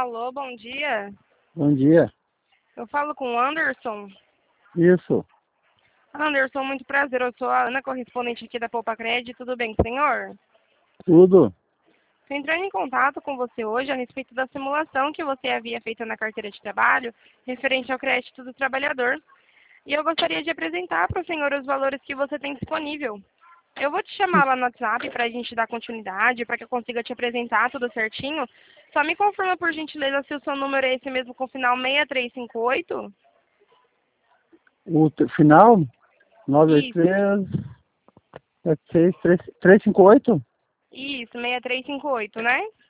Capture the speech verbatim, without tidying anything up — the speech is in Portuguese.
Alô, bom dia. Bom dia. Eu falo com o Anderson. Isso. Anderson, muito prazer. Eu sou a Ana, correspondente aqui da Poupa Crédito. Tudo bem, senhor? Tudo. Estou entrando em contato com você hoje a respeito da simulação que você havia feito na carteira de trabalho referente ao crédito do trabalhador. E eu gostaria de apresentar para o senhor os valores que você tem disponível. Eu vou te chamar lá no WhatsApp para a gente dar continuidade, para que eu consiga te apresentar tudo certinho. Só me confirma, por gentileza, se o seu número é esse mesmo com final seis três cinco oito? O t- final? nove oito Isso, três, sete seis, três cinco oito? isso, seis três cinco oito, né?